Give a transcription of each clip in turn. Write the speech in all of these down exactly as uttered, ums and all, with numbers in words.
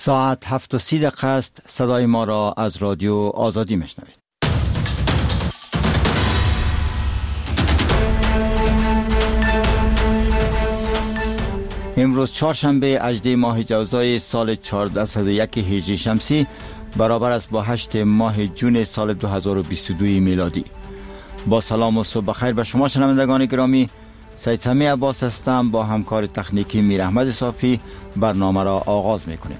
ساعت هفت و سی دقیقه است. صدای ما را از رادیو آزادی میشنوید. امروز چهارشنبه هجدهم ماه جوزای سال چهارصد و یک هجری شمسی برابر است با هشتم ماه جون سال دو هزار و بیست و دو میلادی. با سلام و صبح بخیر به شما شنوندگان گرامی. سید سمیع عباس هستم. با همکار تکنیکی میر احمد صافی برنامه را آغاز میکنیم.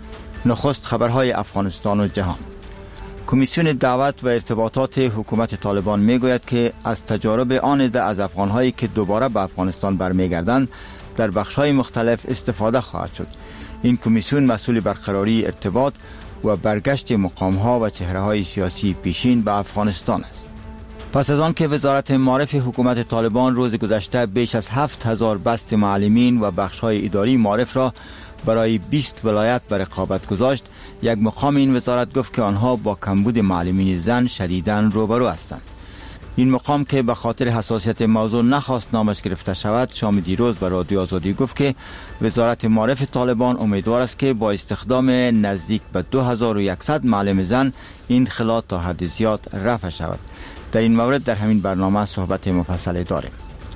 نخست خبرهای افغانستان و جهان. کمیسیون دعوت و ارتباطات حکومت طالبان میگوید که از تجارب آن عده از افغانهایی که دوباره به افغانستان برمیگردند در بخش‌های مختلف استفاده خواهد شد. این کمیسیون مسئول برقراری ارتباط و برگشت مقام‌ها و چهره‌های سیاسی پیشین به افغانستان است. پس از آن که وزارت معارف حکومت طالبان روز گذشته بیش از هفت هزار بست معلمین و بخش‌های اداری معارف را برای بیست ولایت به رقابت گذاشت، یک مقام این وزارت گفت که آنها با کمبود معلمین زن شدیداً روبرو هستند. این مقام که به خاطر حساسیت موضوع نخواست نامش گرفته شود، شام دیروز به رادیو آزادی گفت که وزارت معارف طالبان امیدوار است که با استخدام نزدیک به دو هزار و صد معلم زن این خلات تا حد زیاد رفع شود. در این مورد در همین برنامه صحبت مفصل داریم.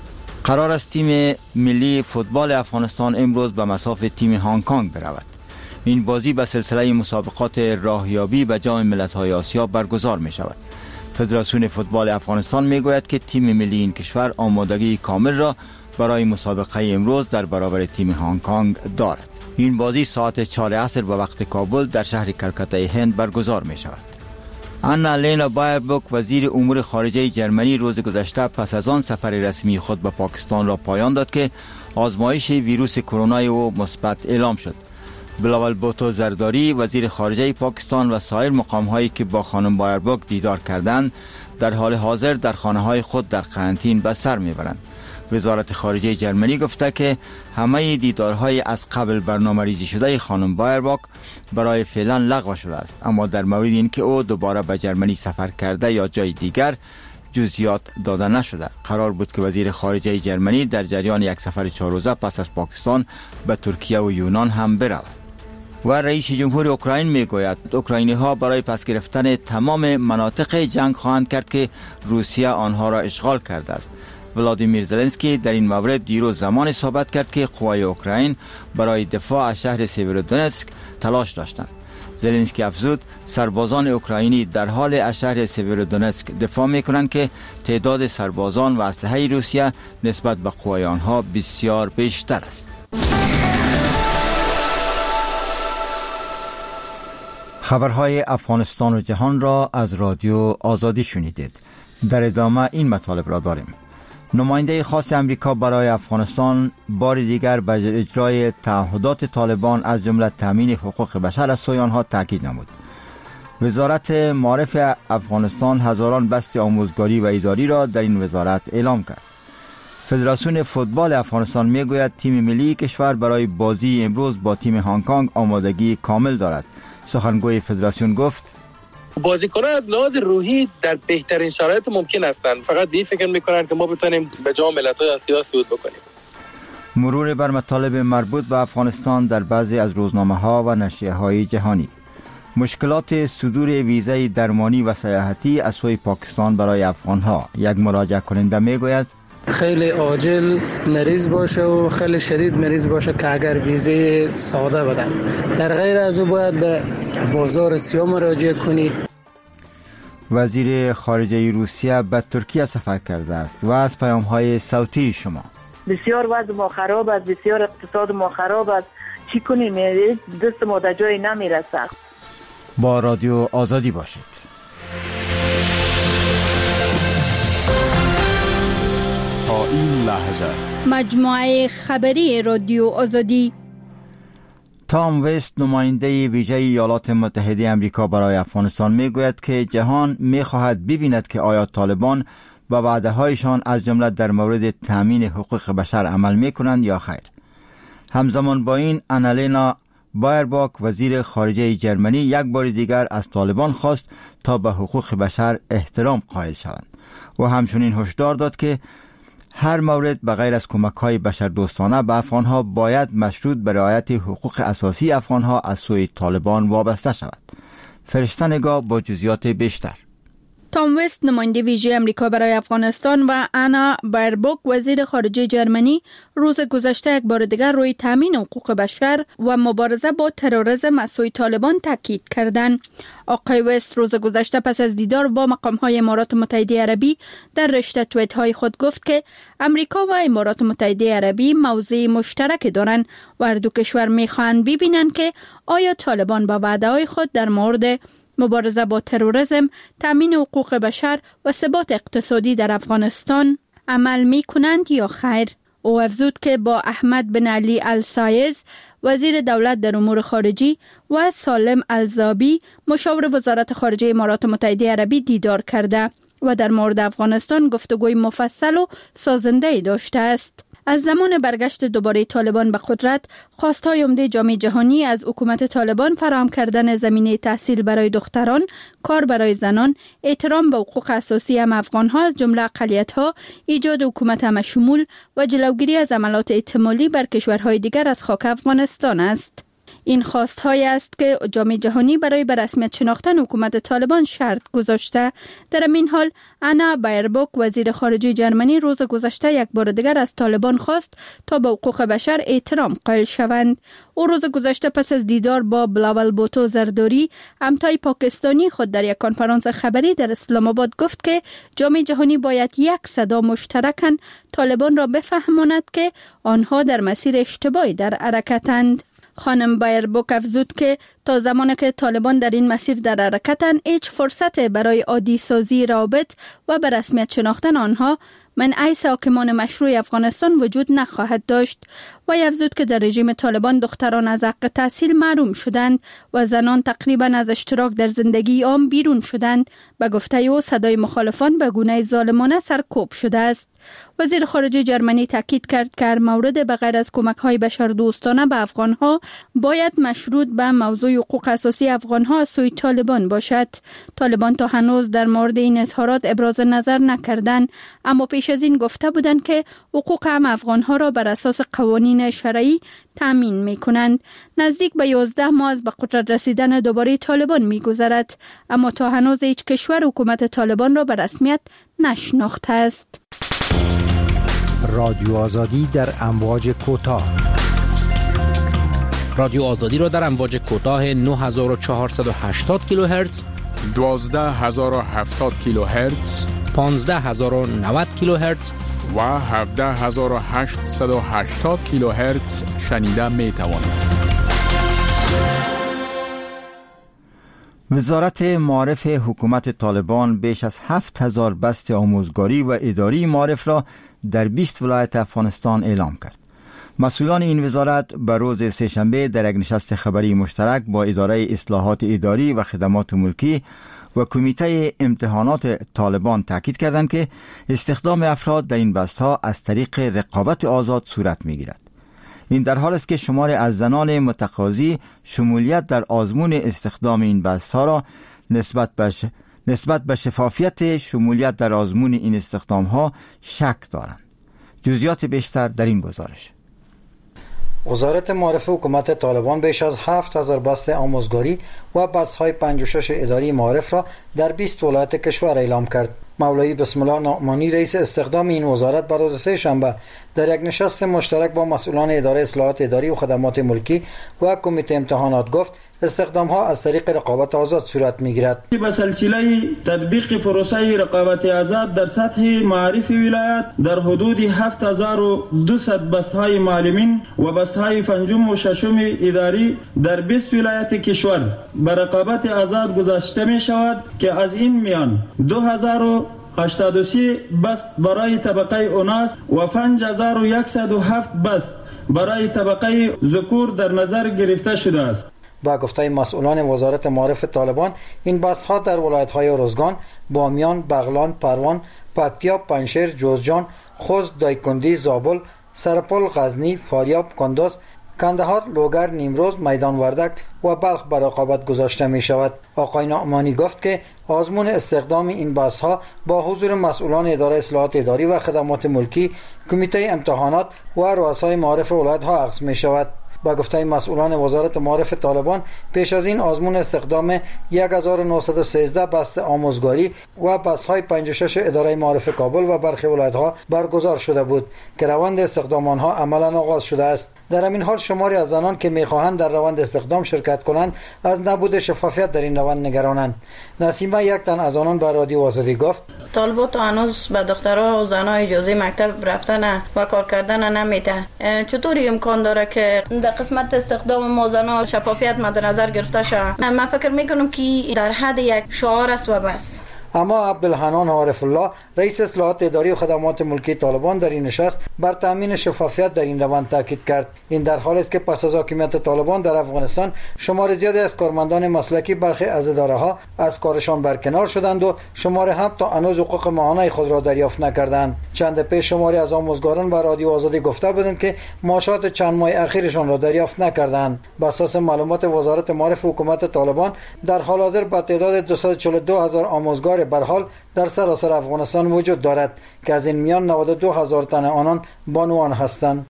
قرار است تیم ملی فوتبال افغانستان امروز به مصاف تیم هنگ کنگ برود. این بازی به سلسله مسابقات راهیابی به جام ملت‌های آسیا برگزار می شود. فدراسیون فوتبال افغانستان می گوید که تیم ملی این کشور آمادگی کامل را برای مسابقه امروز در برابر تیم هنگ کنگ دارد. این بازی ساعت چهار عصر به وقت کابل در شهر کلکته هند برگزار می شود. آنا لینا بایربوک وزیر امور خارجه جرمنی روز گذشته پس از آن سفر رسمی خود به پاکستان را پایان داد که آزمایش ویروس کرونا او مثبت اعلام شد. بلاول بوتو زرداری وزیر خارجه پاکستان و سایر مقام‌هایی که با خانم بایربوک دیدار کردند در حال حاضر در خانه‌های خود در قرنطینه به سر میبرند. وزارت خارجه جرمنی گفته که همه دیدارهای از قبل برنامه‌ریزی شده خانم بایربوک برای فعلا لغو شده است، اما در مورد اینکه او دوباره به جرمنی سفر کرده یا جای دیگر جزئیات داده نشده. قرار بود که وزیر خارجه جرمنی در جریان یک سفر چهار روزه پس از پاکستان به ترکیه و یونان هم برود. و رئیس جمهور اوکراین میگوید اوکراینی ها برای پس گرفتن تمام مناطق جنگ خواهند کرد که روسیه آنها را اشغال کرده است. ولادیمیر زلنسکی در این مورد دیروز زمان صحبت کرد که قوای اوکراین برای دفاع از شهر سیورودونتسک تلاش داشتند. زلنسکی افزود سربازان اوکراینی در حال از شهر سیورودونتسک دفاع میکنند که تعداد سربازان و اسلحه روسیه نسبت به قوای آنها بسیار بیشتر است. خبرهای افغانستان و جهان را از رادیو آزادی شنیدید. در ادامه این مطالب را داریم. نماینده خاص امریکا برای افغانستان بار دیگر بر اجرای تعهدات طالبان از جمله تامین حقوق بشر از سوی آنها تاکید نمود. وزارت معارف افغانستان هزاران بست آموزگاری و اداری را در این وزارت اعلام کرد. فدراسیون فوتبال افغانستان میگوید تیم ملی کشور برای بازی امروز با تیم هنگ کنگ آمادگی کامل دارد. سخنگوی فدراسیون گفت بازیکنان از لحاظ روحی در بهترین شرایط ممکن هستند، فقط به این فکر میکنند که ما بتونیم به جام ملت‌های آسیا صعود بکنیم. مرور بر مطالب مربوط به افغانستان در بعضی از روزنامه‌ها و نشریه‌های جهانی. مشکلات صدور ویزای درمانی و سیاحتی از سوی پاکستان برای افغان‌ها. یک مراجعه کننده میگوید خیلی عاجل مریض باشه و خیلی شدید مریض باشه که اگر ویزه ساده بدن، در غیر از او باید به بازار سیاه مراجعه کنی. وزیر خارجه روسیه به ترکیه سفر کرده است و از پیام‌های صوتی شما. بسیار وضع ما خراب است، بسیار اقتصاد ما خراب است، چی کنیم؟ دست ما در جای نمیرسه. با رادیو آزادی باشید. تا این لحظه مجموعه خبری رادیو آزادی. تام وست نماینده ویژه ایالات متحده آمریکا برای افغانستان میگوید که جهان میخواهد ببیند که آیا طالبان به وعده‌هایشان از جمله در مورد تامین حقوق بشر عمل میکنند یا خیر. همزمان با این آنا لینا بایربوک وزیر خارجه جرمنی یک بار دیگر از طالبان خواست تا به حقوق بشر احترام قائل شوند و همچنین هشدار داد که هر مورد بغیر از کمک‌های بشردوستانه به افغان‌ها باید مشروط به رعایت حقوق اساسی افغان‌ها از سوی طالبان وابسته شود. فرشته نگاه با جزئیات بیشتر. تام وست نماینده ویژه امریکا برای افغانستان و انا بایربوک وزیر خارجه جرمنی روز گذشته یک بار دیگر روی تامین حقوق بشر و مبارزه با تروریسم از سوی طالبان تاکید کردند. آقای وست روز گذشته پس از دیدار با مقام‌های امارات متحده عربی در رشته توییت‌های خود گفت که امریکا و امارات متحده عربی موضع مشترک دارند و هر دو کشور می‌خواهند ببینند که آیا طالبان با وعده‌های خود در مورد مبارزه با تروریسم، تامین حقوق بشر و ثبات اقتصادی در افغانستان عمل می کنند یا خیر. او افزود که با احمد بن علی السایز وزیر دولت در امور خارجی و سالم الزابی مشاور وزارت خارجه امارات متحده عربی دیدار کرده و در مورد افغانستان گفتگوی مفصل و سازنده داشته است. از زمان برگشت دوباره طالبان به قدرت، خواستهای عمده جامعه جهانی از حکومت طالبان فراهم کردن زمینه تحصیل برای دختران، کار برای زنان، احترام به حقوق اساسی هم افغان‌ها از جمله اقلیت‌ها، ایجاد حکومت همشمول و جلوگیری از عملات احتمالی بر کشورهای دیگر از خاک افغانستان است. این خواست‌های است که جامعه جهانی برای به رسمیت شناختن حکومت طالبان شرط گذاشته. در این حال انا بایربوک وزیر خارجه جرمنی روز گذشته یک بار دیگر از طالبان خواست تا به حقوق بشر احترام قائل شوند. او روز گذشته پس از دیدار با بلاول بوتو زرداری همتای پاکستانی خود در یک کنفرانس خبری در اسلام آباد گفت که جامعه جهانی باید یک صدا مشترکاً طالبان را بفهماند که آنها در مسیر اشتباهی در حرکتند. خانم بایربوک افزود که تا زمانی که طالبان در این مسیر در حرکتند، هیچ فرصت برای عادی سازی روابط و به رسمیت شناختن آنها من ایس حاکمان مشروع افغانستان وجود نخواهد داشت. و افزود که در رژیم طالبان دختران از حق تحصیل محروم شدند و زنان تقریبا از اشتراک در زندگی عام بیرون شدند. به گفته او صدای مخالفان به گونه ظالمانه سرکوب شده است. وزیر خارجه جرمنی تاکید کرد که هر مورد بغیر از کمک‌های بشردوستانه به افغان‌ها باید مشروط به موضوع حقوق اساسی افغان‌ها از سوی طالبان باشد. طالبان تا هنوز در مورد این اظهارات ابراز نظر نکردند، اما پیش از این گفته بودند که حقوق هم افغان‌ها را بر اساس قوانین شرعی تامین می‌کنند. نزدیک به یازده ماه از به قدرت رسیدن دوباره طالبان می‌گذرد، اما تا هنوز هیچ کشور حکومت طالبان را به رسمیت نشناخته است. رادیو آزادی در امواج کوتاه. رادیو آزادی را در امواج کوتاه نه هزار و چهارصد و هشتاد کیلوهرتز، دوازده هزار و هفتاد کیلوهرتز، پانزده هزار و نود کیلوهرتز و هفده هزار و هشتصد و هشتاد کیلوهرتز شنیده می توانید. وزارت معارف حکومت طالبان بیش از هفت هزار بست آموزگاری و اداری معارف را در بیست ولایت افغانستان اعلام کرد. مسئولان این وزارت به روز سه‌شنبه در یک نشست خبری مشترک با اداره اصلاحات اداری و خدمات ملکی و کمیته امتحانات طالبان تاکید کردند که استخدام افراد در این بست‌ها از طریق رقابت آزاد صورت می‌گیرد. این در حال است که شمار از زنان متقاضی شمولیت در آزمون استخدام این بست‌ها را نسبت به نسبت به شفافیت شمولیت در آزمون این استخدام‌ها شک دارند. جزئیات بیشتر در این گزارش. وزارت معارف حکومت طالبان بیش از هفت هزار بست آموزگاری و بست‌های پنجاه و شش اداری معارف را در بیست ولایت کشور اعلام کرد. مولوی بسم الله نعمانی رئیس استخدام این وزارت بر روز سه شنبه در یک نشست مشترک با مسئولان اداره اصلاحات اداری و خدمات ملکی و کمیته امتحانات گفت استخدام ها از طریق رقابت آزاد صورت میگیرد. به سلسله تطبیق پروسه رقابت آزاد در سطح معارف ولایت در حدود هفت هزار و دویست بست‌های معلمین و بست‌های پنجم و ششم اداری در بیست ولایت کشور به رقابت آزاد گذاشته می شود که از این میان دو هزار و هشتاد و سه بست برای طبقه اوناس و پنج هزار و صد و هفت بست برای طبقه ذکور در نظر گرفته شده است. با گفته مسئولان وزارت معارف طالبان این بست‌ها در ولایت‌های روزگان، بامیان، بغلان، پروان، پکتیا، پنشیر، جوزجان، خوست، دایکندی، زابل، سرپل، غزنی، فاریاب، کندز، کندهار، لوگر، نیمروز، میدان وردک و بلخ بر رقابت گذاشته می شود. آقای نعمانی گفت که آزمون استخدام این بس ها با حضور مسئولان اداره اصلاحات اداری و خدمات ملکی، کمیته امتحانات و رؤسای معارف ولایت ها عقد می شود. با گفته مسئولان وزارت معارف طالبان، پیش از این آزمون استخدام یک هزار و نهصد و سیزده بست آموزگاری و بست‌های پنجاه و شش اداره معارف کابل و برخی ولایت‌ها برگزار شده بود که روند استخدام آنها عملاً آغاز شده است. در همین حال شماری از زنان که می‌خواهند در روند استخدام شرکت کنند از نبود شفافیت در این روند نگرانند. نسیمه یک تن از آنان به رادیو آزادی گفت: طالبات هنوز به دخترها و زنها اجازه مکتب رفتن و کار کردن نمیده. چطوری امکان داره که در قسمت استخدام ما زنها شفافیت مد نظر گرفته شود؟ من فکر میکنم که در حد یک شعار است و بس. اما عبدالحنان عارف الله، رئیس اصلاحات اداری و خدمات ملکی طالبان، در این نشست بر تامین شفافیت در این روند تاکید کرد. این در حالی است که پس از حاکمیت طالبان در افغانستان شمار زیادی از کارمندان مسلکی برخی از اداره‌ها از کارشان برکنار شدند و شمار هم تا هنوز حقوق ماهانه خود را دریافت نکردند. چند پیش شماری از آموزگاران به رادیو آزادی گفته بودند که معاشات چند ماه اخیرشان را دریافت نکردند. بر اساس معلومات وزارت معارف حکومت طالبان، در حال حاضر با تعداد دویست و چهل و دو هزار آموزگار به حال در سراسر افغانستان وجود دارد که از این میان نود و دو هزار تن آنان بانوان هستند.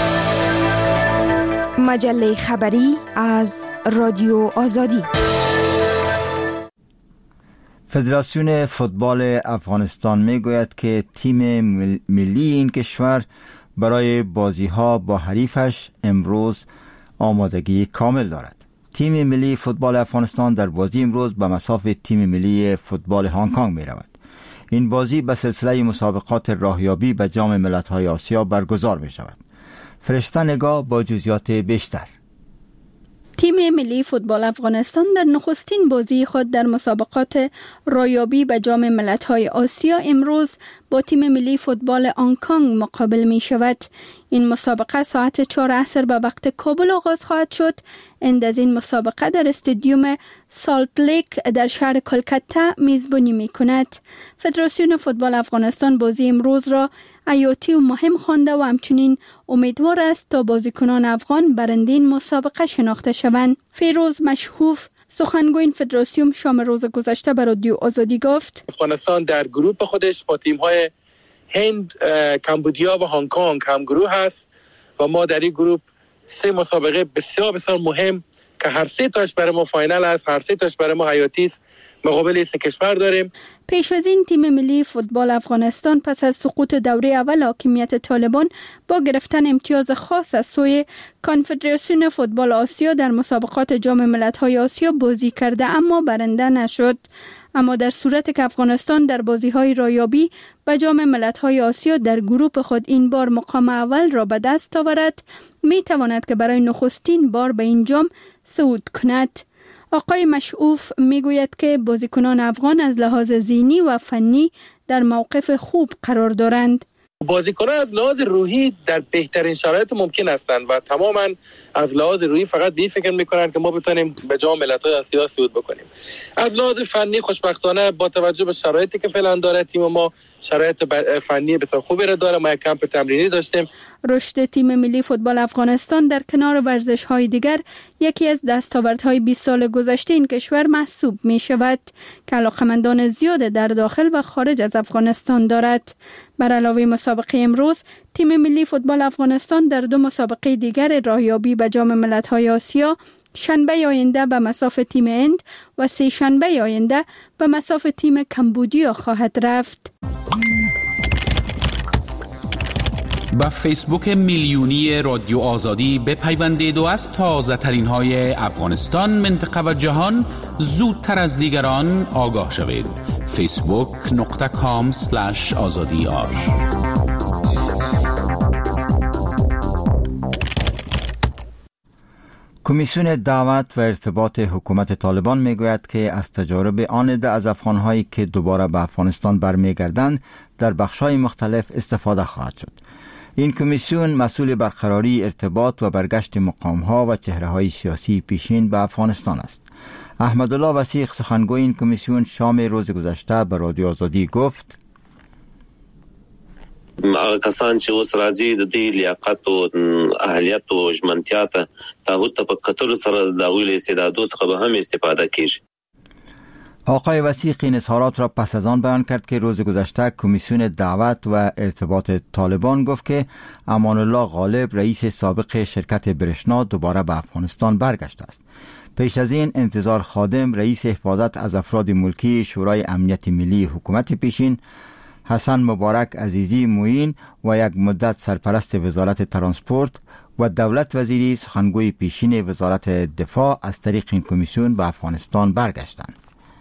مجله خبری از رادیو آزادی. فدراسیون فوتبال افغانستان میگوید که تیم ملی این کشور برای بازی‌ها با حریفش امروز آمادگی کامل دارد. تیم ملی فوتبال افغانستان در بازی امروز به مسافت تیم ملی فوتبال هنگ کنگ می رود. این بازی به سلسله مسابقات راهیابی به جام ملت‌های آسیا برگزار می شود. فرشته نگاه با جزئیات بیشتر. تیم ملی فوتبال افغانستان در نخستین بازی خود در مسابقات راهیابی به جام ملت‌های آسیا امروز با تیم ملی فوتبال هنگ کنگ مقابل می شود. این مسابقه ساعت چهار عصر به وقت کابل آغاز خواهد شد. اند از این مسابقه در استادیوم سالت لیک در شهر کلکته میزبانی می کند. فدراسیون فوتبال افغانستان بازی امروز را حیاتی و مهم خوانده و همچنین امیدوار است تا بازیکنان افغان برنده این مسابقه شناخته شوند. فیروز مشهوف، سخنگوی فدراسیون، شام روز گذشته به رادیو آزادی گفت: افغانستان در گروه خودش با تیم‌های هند، کمبودیا و هنگ کنگ هم گروه هست و ما در این گروه سه مسابقه بسیار بسیار مهم که هر سه تاش برای ما فاینال است، هر سه تاش برای ما حیاتی است، مقابل سه کشور داریم. پیش از این تیم ملی فوتبال افغانستان پس از سقوط دوره اول حاکمیت طالبان با گرفتن امتیاز خاص از سوی کنفدراسیون فوتبال آسیا در مسابقات جام ملت‌های آسیا بازی کرده اما برنده نشد. اما در صورت که افغانستان در بازی‌های راهیابی به جام ملت‌های آسیا در گروه خود این بار مقام اول را به دست آورد، می‌تواند که برای نخستین بار به این جام صعود کند. آقای مشعوف میگوید که بازیکنان افغان از لحاظ ذهنی و فنی در موقف خوب قرار دارند. بازیکنان از لحاظ روحی در بهترین شرایط ممکن هستند و تماما از لحاظ روحی فقط به این فکر میکنن که ما بتونیم به جام ملت‌های آسیا صعود بکنیم. از لحاظ فنی خوشبختانه با توجه به شرایطی که فعلا داره تیم ما شرایط فنی بسیار خوبی را داره. ما یک کمپ تمرینی داشتیم. رشد تیم ملی فوتبال افغانستان در کنار ورزش‌های دیگر یکی از دستاوردهای بیست سال گذشته این کشور محسوب می شود که علاقه‌مندان زیاد در داخل و خارج از افغانستان دارد. بر علاوه مسابقه امروز، تیم ملی فوتبال افغانستان در دو مسابقه دیگر راهیابی به جام ملت‌های آسیا شنبه آینده به مسافت تیم هند و سه شنبه آینده به مسافت تیم کمبودیا خواهد رفت. با فیسبوک میلیونی رادیو آزادی بپیوندید و از تازه ترین های افغانستان، منطقه و جهان زودتر از دیگران آگاه شوید. فیسبوک نقطه کام سلش آزادی آر. کمیسیون دعوت و ارتباط حکومت طالبان میگوید که از تجارب آن عده از افغان‌هایی که دوباره به افغانستان برمیگردند در بخش‌های مختلف استفاده خواهد شد. این کمیسیون مسئول برقراری ارتباط و برگشت مقام‌ها و چهره‌های سیاسی پیشین به افغانستان است. احمدالله وثیق، سخنگوی این کمیسیون، شام روز گذشته به رادیو آزادی گفت: هغه کسان چې اوس راځي د دې لیاقت او اهلیت او ژمنتیا ته تعهد په کتلو سره د ویل استعدادو څخه به هم استفاده کیږي. آقای وثیق این اظهارات را پس از آن بیان کرد که روز گذشته کمیسیون دعوت و ارتباط طالبان گفت که امان الله غالب رئیس سابق شرکت برشنا دوباره به افغانستان برگشته است. پیش از این انتظار خادم رئیس حفاظت از افراد ملکی شورای امنیت ملی حکومت پیشین، حسن مبارک عزیزی معین و یک مدت سرپرست وزارت ترانسپورت و دولت وزیری سخنگوی پیشین وزارت دفاع از طریق این کمیسیون به افغانستان برگشتند.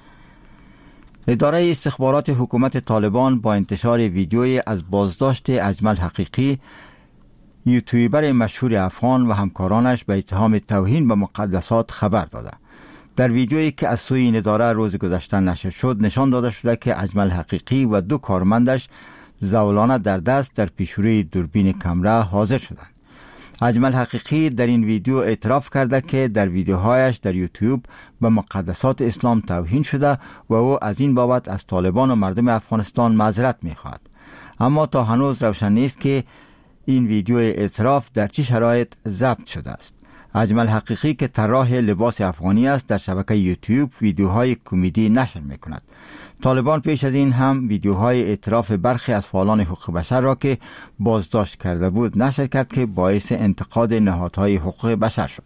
اداره استخبارات حکومت طالبان با انتشار ویدیویی از بازداشت اجمل حقیقی، یوتیوبر مشهور افغان و همکارانش به اتهام توهین به مقدسات خبر داده. در ویدیویی که از سوی این اداره روز گذشته نشر شد نشان داده شده که اجمل حقیقی و دو کارمندش زولانه در دست در پیشروی دوربین کامرا حاضر شدند. اجمل حقیقی در این ویدیو اعتراف کرده که در ویدیوهایش در یوتیوب به مقدسات اسلام توهین شده و او از این بابت از طالبان و مردم افغانستان معذرت می‌خواهد. اما تا هنوز روشن نیست که این ویدیو اعتراف در چه شرایط ضبط شده است. اجمل حقیقی که طراح لباس افغانی است در شبکه یوتیوب ویدیوهای کمدی نشر می‌کند. طالبان پیش از این هم ویدیوهای اعتراف برخی از فعالان حقوق بشر را که بازداشت کرده بود نشر کرد که باعث انتقاد نهادهای حقوق بشر شد.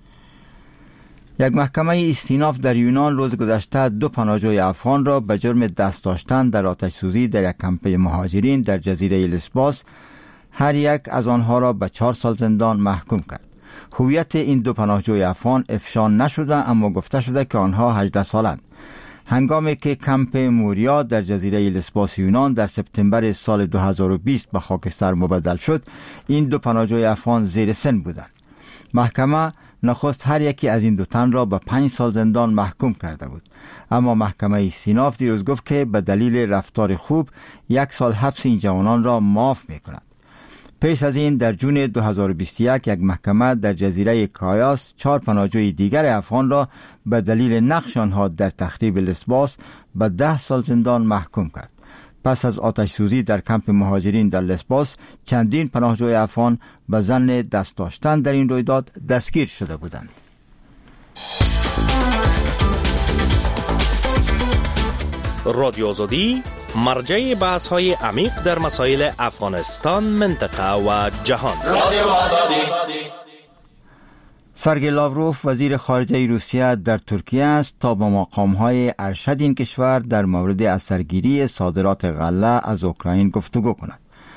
یک محکمه استیناف در یونان روز گذشته دو پناهجوی افغان را به جرم دست داشتن در آتش سوزی در یک کمپ مهاجرین در جزیره لسباس، هر یک از آنها را به چهار سال زندان محکوم کرد. هویت این دو پناهجوی افغان افشا نشده اما گفته شده که آنها هجده سالند. هنگامی که کمپ موریا در جزیره لسباس یونان در سپتامبر سال دو هزار و بیست به خاکستر مبدل شد، این دو پناهجوی افغان زیر سن بودند. محکمه نخست هر یکی از این دو تن را به پنج سال زندان محکوم کرده بود، اما محکمه استیناف دیروز گفت که به دلیل رفتار خوب یک سال حبس این جوانان را معاف می‌کند. پیش از این در جون دو هزار و بیست و یک یک محکمه در جزیره کایاس چهار پناهجوی دیگر افغان را به دلیل نقش آنها در تخریب لسباس به ده سال زندان محکوم کرد. پس از آتش سوزی در کمپ مهاجرین در لسباس چندین پناهجوی افغان به ظن دست داشتن در این رویداد دستگیر شده بودند. رادیو آزادی مرجع بحث های عمیق در مسائل افغانستان، منطقه و جهان. رادیو آزادی. سرگئی لاوروف وزیر خارجه روسیه در ترکیه است تا با مقام‌های ارشد این کشور در مورد اثرگیری صادرات غله از اوکراین گفتگو کند.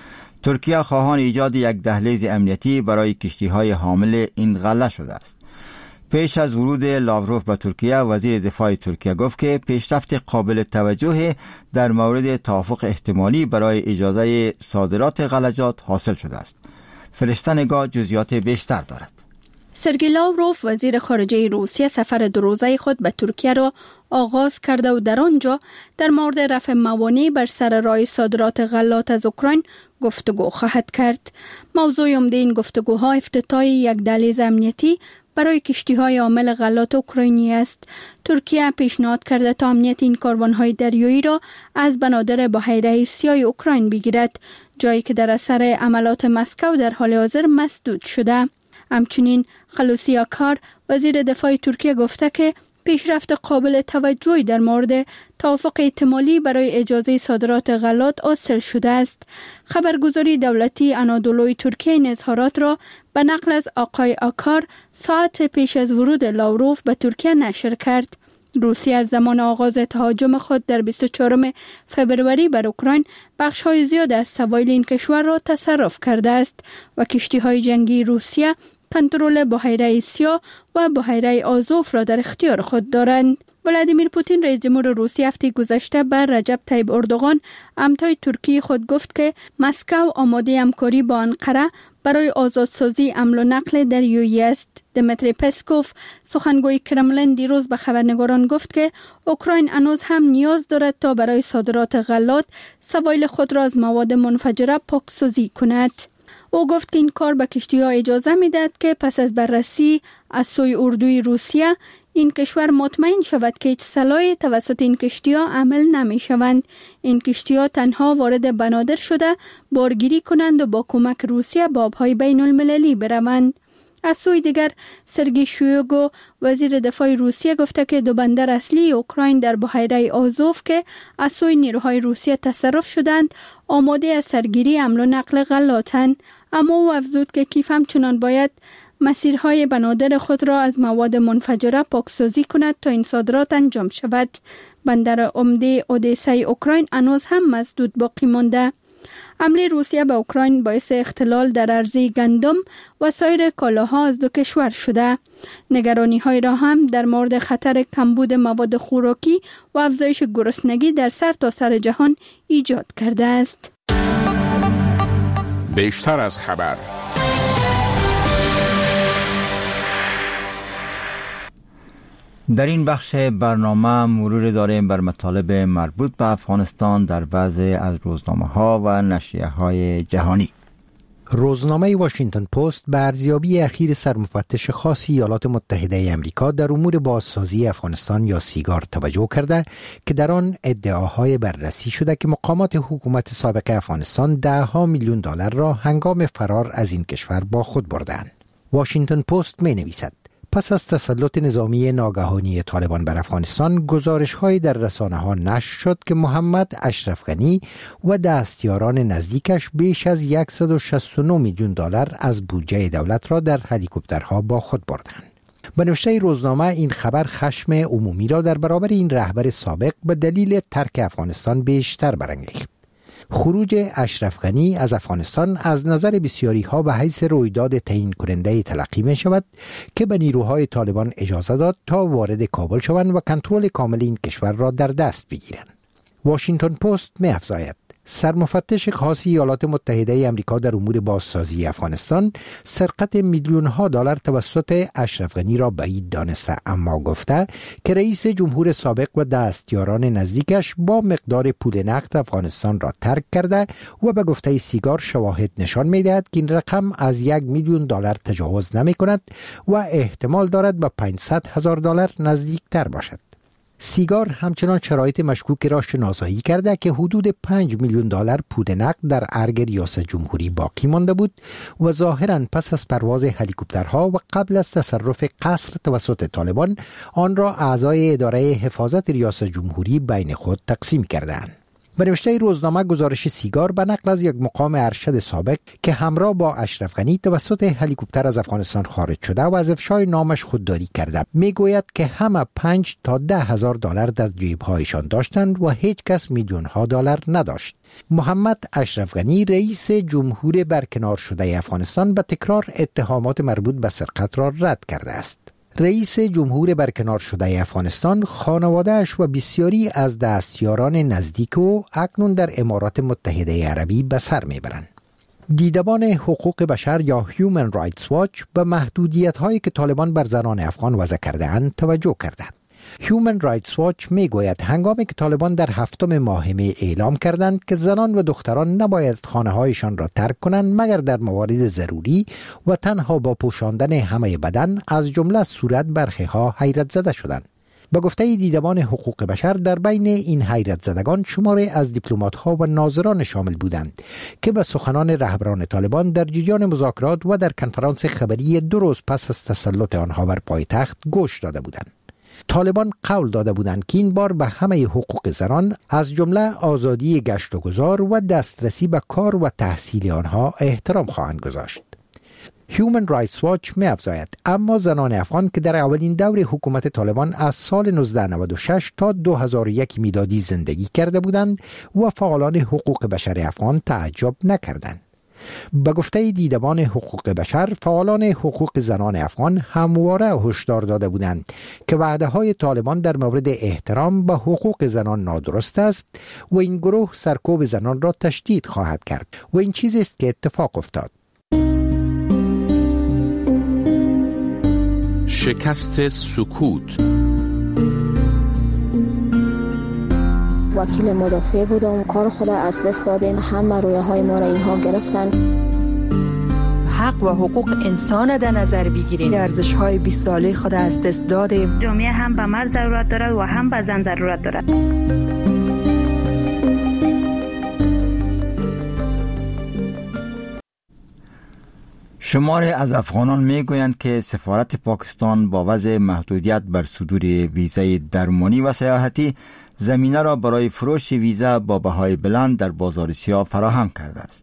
ترکیه خواهان ایجاد یک دهلیز امنیتی برای کشتی‌های حامل این غله شده است. پیش از ورود لاوروف به ترکیه، وزیر دفاع ترکیه گفت که پیشرفت قابل توجه در مورد توافق احتمالی برای اجازه صادرات غلجات حاصل شده است. فرشته نگاه جزئیات بیشتر دارد. سرگئی لاوروف وزیر خارجه روسیه سفر دو روزه خود به ترکیه را آغاز کرده و در آنجا در مورد رفع موانع بر سر راه صادرات غلات از اوکراین گفتگو خواهد کرد. موضوع عمده این گفتگوها افتتاح یک دهلیز امنیتی برای کشتی‌های حامل غلات اوکراینی است. ترکیه پیشنهاد کرده تا امنیت این کاروان‌های دریایی را از بنادر بحیره سیاه اوکراین بگیرد، جایی که در اثر عملات مسکو در حال حاضر مسدود شده. همچنین خلوصی آکار وزیر دفاع ترکیه گفته که پیشرفت قابل توجهی در مورد توافق احتمالی برای اجازه صادرات غلات حاصل شده است. خبرگزاری دولتی آنادولوی ترکیه این اظهارات را به نقل از آقای آکار ساعت پیش از ورود لاوروف به ترکیه نشر کرد. روسیه از زمان آغاز تهاجم خود در بیست و چهارم فوریه بر اوکراین بخش‌های زیاد از سواحل این کشور را تصرف کرده است و کشتی‌های جنگی روسیه کنترل بحیره سیاه و بحیره آزوف را در اختیار خود دارند. ولادیمیر پوتین رئیس جمهور روسیه هفته گذشته بر رجب طیب اردوغان همتای ترکیه خود گفت که مسکو آماده همکاری با انقره برای آزادسازی حمل و نقل دریایی است. دمیتری پسکوف سخنگوی کرملین دیروز به خبرنگاران گفت که اوکراین هنوز هم نیاز دارد تا برای صادرات غلات سواحل خود را از مواد منفجره پاکسازی کند. او گفت که این کار به کشتی‌ها اجازه می‌دهد که پس از بررسی از سوی اردوی روسیه این کشور مطمئن شود که اتصالات توسط این کشتی‌ها عمل نمی شوند. این کشتی‌ها تنها وارد بنادر شده بارگیری کنند و با کمک روسیه به آب‌های بین المللی بروند. از سوی دیگر سرگی شویگو وزیر دفاع روسیه گفته که دو بندر اصلی اوکراین در بحیره آزوف که از سوی نیروهای روسیه تصرف شدند آماده از سرگیری حمل و نقل غلاتند، اما او افزود که کیف همچنان باید مسیرهای بنادر خود را از مواد منفجره پاکسازی کند تا این صادرات انجام شود. بندر عمده اودیسای اوکراین هنوز هم مسدود باقی مانده. حمله روسیه به اوکراین باعث اختلال در عرضه گندم و سایر کالاها از دو کشور شده. نگرانی های را هم در مورد خطر کمبود مواد خوراکی و افزایش گرسنگی در سرتاسر جهان ایجاد کرده است. بیشتر از خبر. در این بخش برنامه مرور داریم بر مطالب مربوط به افغانستان در بعضی از روزنامه ها و نشریه های جهانی. روزنامه واشنگتن پست به ارزیابی اخیر سرمفتش خاص ایالات متحده امریکا در امور بازسازی افغانستان یا سیگار توجه کرده که در آن ادعاهای بررسی شده که مقامات حکومت سابق افغانستان ده ها میلیون دلار را هنگام فرار از این کشور با خود بردند. واشنگتن پست می نویسد پس از تسلط نظامی ناگهانی طالبان بر افغانستان، گزارش‌هایی در رسانه‌ها نشر شد که محمد اشرف غنی و دستیاران نزدیکش بیش از صد و شصت و نه میلیون دلار از بودجه دولت را در هلیکوپترها با خود بردند. به نوشته روزنامه این خبر خشم عمومی را در برابر این رهبر سابق به دلیل ترک افغانستان بیشتر برانگیخت. خروج اشرف غنی از افغانستان از نظر بسیاری ها به حیث رویداد تعیین کننده تلقی می شود که به نیروهای طالبان اجازه داد تا وارد کابل شوند و کنترل کامل این کشور را در دست بگیرند. واشنگتن پست می افزاید سرمفتش خاص ایالات متحده امریکا در امور بازسازی افغانستان سرقت میلیون ها دلار توسط اشرف غنی را بعید دانسته، اما گفته که رئیس جمهور سابق و دستیاران نزدیکش با مقدار پول نقد افغانستان را ترک کرده و به گفته سیگار شواهد نشان می‌دهد که این رقم از یک میلیون دلار تجاوز نمی کند و احتمال دارد به پانصد هزار دلار نزدیکتر باشد. سیگار همچنان شرایط مشکوک را شناسایی کرده که حدود پنج میلیون دلار پول نقد در ارگ ریاست جمهوری باقی مانده بود و ظاهراً پس از پرواز هلیکوپترها و قبل از تصرف قصر توسط طالبان آن را اعضای اداره حفاظت ریاست جمهوری بین خود تقسیم کردند. به نوشته روزنامه گزارش سیگار به نقل از یک مقام ارشد سابق که همراه با اشرف غنی توسط هلیکوپتر از افغانستان خارج شده و از افشای نامش خودداری کرده میگوید که همه پنج تا ده هزار دلار در جیبهایشان داشتند و هیچ کس میلیون ها دلار نداشت. محمد اشرف غنی رئیس جمهور برکنار شده افغانستان به تکرار اتهامات مربوط به سرقت را رد کرده است. رئیس جمهور برکنار شده افغانستان، خانواده‌اش و بسیاری از دستیاران نزدیک او اکنون در امارات متحده عربی به سر میبرند. دیدبان حقوق بشر یا هیومن رایتس واچ به محدودیت‌هایی که طالبان بر زنان افغان وضع کرده‌اند توجه کرده. هیومن رایتس واچ میگوید هنگامی که طالبان در هفتم ماه می اعلام کردند که زنان و دختران نباید خانه‌هایشان را ترک کنند مگر در موارد ضروری و تنها با پوشاندن همه بدن، از جمله صورت برخی‌ها حیرت زده شدند. به گفته دیدبان حقوق بشر در بین این حیرت زدگان شماری از دیپلمات‌ها و ناظران شامل بودند که به سخنان رهبران طالبان در جریان مذاکرات و در کنفرانس خبری دو روز پس از تسلط آنها بر پایتخت گوش داده بودند. طالبان قول داده بودند که این بار به همه حقوق زنان از جمله آزادی گشت و گذار و دسترسی به کار و تحصیل آنها احترام خواهند گذاشت. هیومن رایتس واچ می افزاید اما زنان افغان که در اولین دور حکومت طالبان از سال نوزده نود و شش تا دو هزار و یک میلادی زندگی کرده بودند و فعالان حقوق بشر افغان تعجب نکردند. به گفته دیدبان حقوق بشر، فعالان حقوق زنان افغان همواره هشدار داده بودند که وعده‌های طالبان در مورد احترام به حقوق زنان نادرست است و این گروه سرکوب زنان را تشدید خواهد کرد و این چیزی است که اتفاق افتاد. شکست سکوت. وکیل مدافع بودم، کار خود از دست دادیم، همه رویه های ما را اینها گرفتن. حق و حقوق انسان در نظر بگیریم. ارزش‌های بیست ساله خود از دست دادیم. جامعه هم به مرد ضرورت دارد و هم به زن ضرورت دارد. شماری از افغانان میگویند که سفارت پاکستان با وضع محدودیت بر صدور ویزای درمانی و سیاحتی زمینه را برای فروش ویزا با بهای بلند در بازار سیاه فراهم کرده است.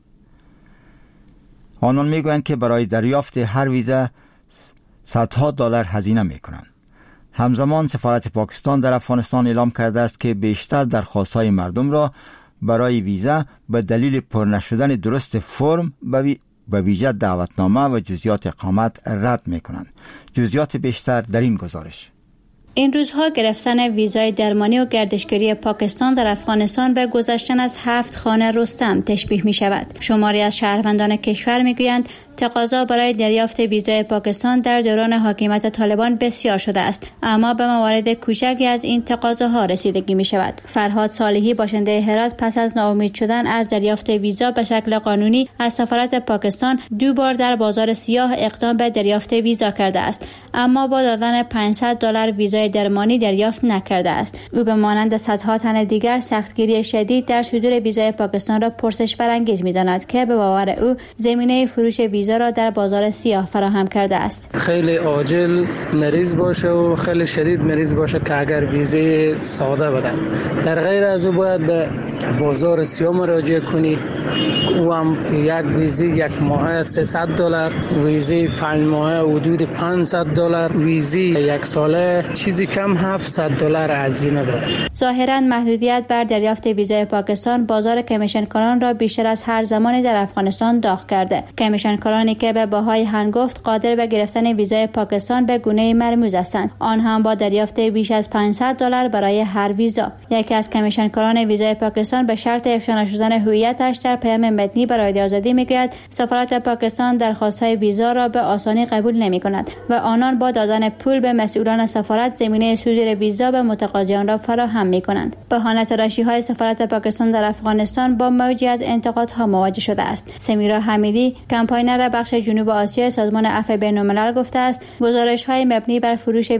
آنان میگویند که برای دریافت هر ویزا صدها دلار هزینه میکنند. همزمان سفارت پاکستان در افغانستان اعلام کرده است که بیشتر درخواست‌های مردم را برای ویزا به دلیل پر نشدن درست فرم به ویژه دعوتنامه و جزئیات اقامت رد میکنند. جزئیات بیشتر در این گزارش. این روزها گرفتن ویزای درمانی و گردشگری پاکستان در افغانستان به گذشتن از هفت خانه رستم تشبیه می شود. شماری از شهروندان کشور می گویند تقاضا برای دریافت ویزای پاکستان در دوران حاکمیت طالبان بسیار شده است، اما به موارد کوچکی از این تقاضاها رسیدگی می شود. فرهاد صالحی باشنده هرات پس از ناامید شدن از دریافت ویزا به شکل قانونی از سفارت پاکستان دو بار در بازار سیاه اقدام به دریافت ویزا کرده است، اما با دادن پانصد دلار ویزای درمانی دریافت نکرده است. او به مانند صدها تن دیگر سختگیری شدید در صدور ویزای پاکستان را پرسش برانگیز می‌داند که به باور او زمینه فروش ویزا را در بازار سیاه فراهم کرده است. خیلی عاجل مریض باشه و خیلی شدید مریض باشه که اگر ویزه ساده بدن، در غیر از او باید به بازار سیاه مراجعه کنی. او هم یک ویزه یک ماه سیصد دلار، ویزه پنج ماه حدود پانصد دلار، ویزه یک ساله چیزی کم هفتصد دلار هزینه داره. ظاهراً محدودیت بر دریافت ویزای پاکستان بازار کمیشنکاران را بیشتر از هر زمانی در افغانستان داغ کرده. کمیشنکارانی که به بهای هنگفت قادر به گرفتن ویزای پاکستان به گونه مرموز هستند، آن هم با دریافت بیش از پانصد دلار برای هر ویزا. یکی از کمیشنکاران ویزای پاکستان به شرط افشا نشدن هویتش در پیام متنی برای رادیو آزادی میگوید سفارت پاکستان درخواست‌های ویزا را به آسانی قبول نمی‌کند و آنان با دادن پول به مسئولان سفارت زمینه صدور ویزا به متقاضیان را فراهم می‌کنند. بهانه تراشی‌های سفارت پاکستان در افغانستان با موجی از انتقادها مواجه شده است. سمیرا حمیدی، کمپاینر بخش جنوب آسیا سازمان عفو بین‌الملل گفته است گزارش‌های مبنی بر فروش